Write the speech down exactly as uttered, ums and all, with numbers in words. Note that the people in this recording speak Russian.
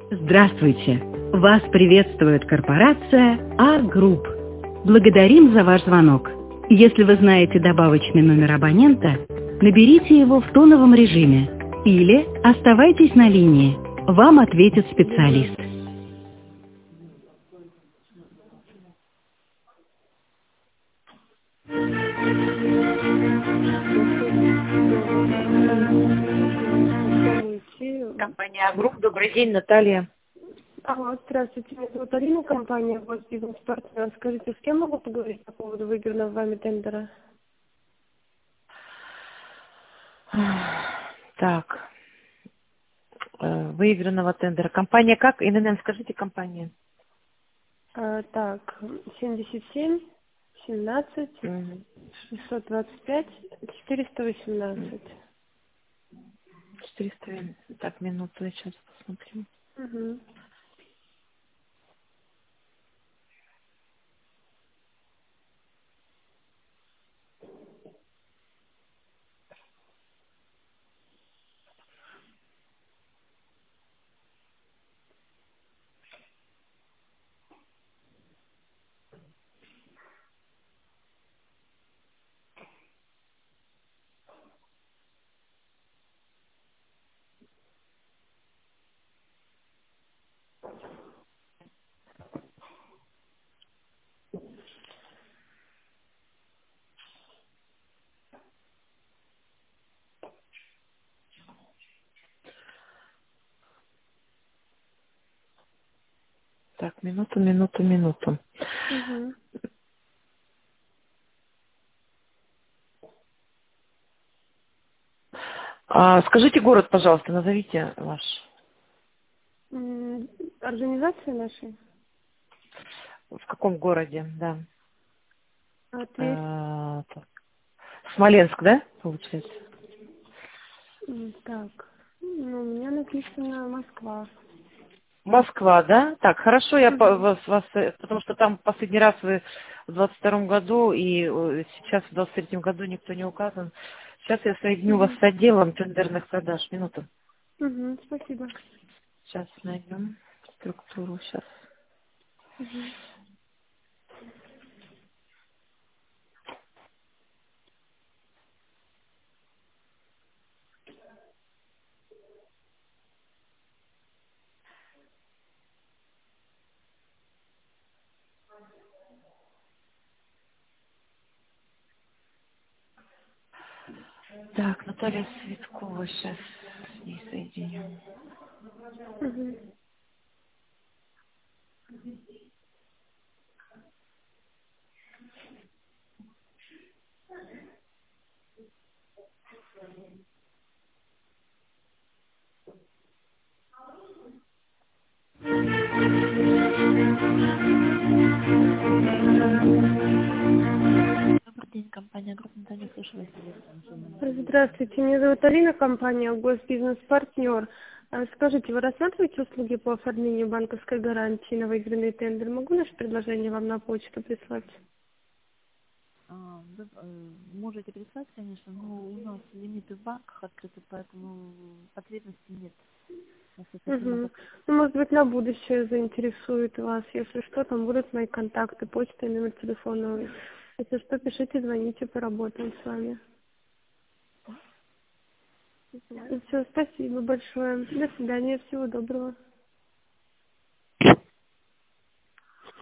Здравствуйте! Вас приветствует корпорация А-Групп. Благодарим за ваш звонок. Если вы знаете добавочный номер абонента, наберите его в тоновом режиме или оставайтесь на линии. Вам ответит специалист. Компания А-Групп. Добрый день, Наталья. Алло, здравствуйте, меня зовут Алина, компания «Госбизнес-партнер». Скажите, с кем могу поговорить по поводу выигранного вами тендера? Так, э, выигранного тендера. Компания как? эн эн эм, скажите компания. А, так, семьдесят семь, семнадцать, Мгм. шестьсот двадцать пять, четыреста восемнадцать. четыреста. Так, минуту, я сейчас посмотрю. Угу. Так, минуту, минуту, минуту. Угу. А, скажите город, пожалуйста, назовите ваш. М, Организация нашей? В каком городе, да. Ответ. А, так. Смоленск, да, получается? М, Так, ну, у меня написано Москва. Москва, да? Так, хорошо, я по- Угу. вас, вас, э, потому что там последний раз вы в двадцать втором году, и э, сейчас в двадцать третьем году никто не указан. Сейчас я соединю вас Угу. с отделом тендерных продаж. Минуту. Угу. Спасибо. Сейчас найдем структуру. Сейчас. Угу. Так, Наталья Светкова, сейчас с ней соединю. Угу. Добрый день, компания Группа Наталья, слушаю вас. Здравствуйте, меня зовут Алина, компания «Госбизнес-партнер». А, Скажите, вы рассматриваете услуги по оформлению банковской гарантии на выигранный тендер? Могу наше предложение вам на почту прислать? А, да, э, можете прислать, конечно, но у нас лимиты в банках открыты, поэтому потребности нет. У нас эта тема Угу. закрыта. Ну, может быть, на будущее заинтересует вас. Если что, там будут мои контакты, почта и номер телефона. Если что, пишите, звоните, поработаем с вами. Все, спасибо большое. До свидания, всего доброго.